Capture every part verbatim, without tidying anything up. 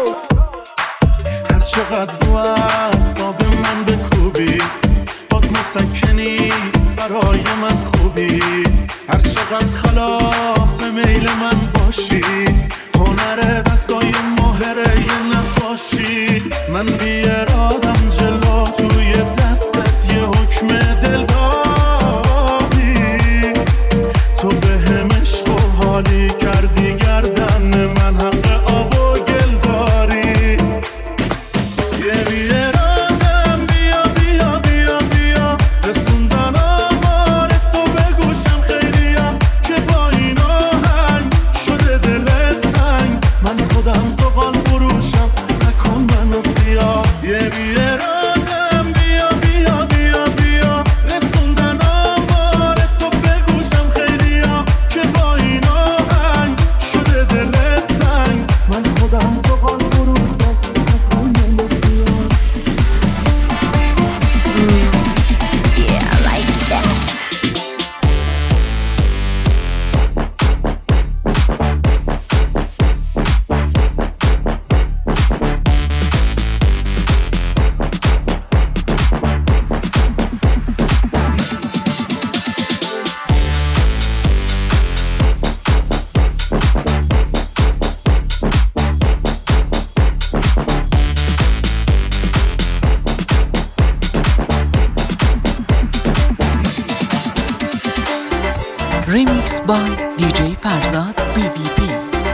هر چقدر رو اعصاب من بکوبی باز مسکنی برای من خوبی، هر چقدر خلاف میل من باشی، هنر دستای ماهره یه نقاشی. من بی ارادم جلو توی دستت یه حکم دل دادی، تو به هم عشق و حالی کردی گردن من حق آب و گل داری. یه بی ارادم بیا بیا بیا بیا رسوندن آمار تو به گوشم خیلیم که با این آهنگ شده دل تنگ، من خودم زغال فروشم نکن منو سیاه. یه بی ارادم بیا بیا بیا بیا رسوندن آمار تو به گوشم خیلیم که با این آهنگ شده دل تنگ، من خودم زغال فروشم نکن منو سیاه. Yeah, I like that. Remix by دی جی فرزاد بی وی پی.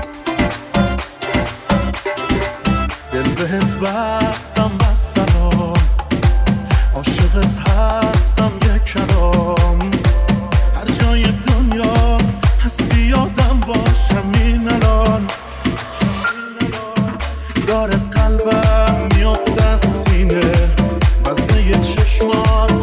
دل بهت بستم بس سلام، عاشقت هستم یک کلام، هر جای دنیا هستی یادم باش همین الان. داره قلبم میفته از سینه وزنه چشمان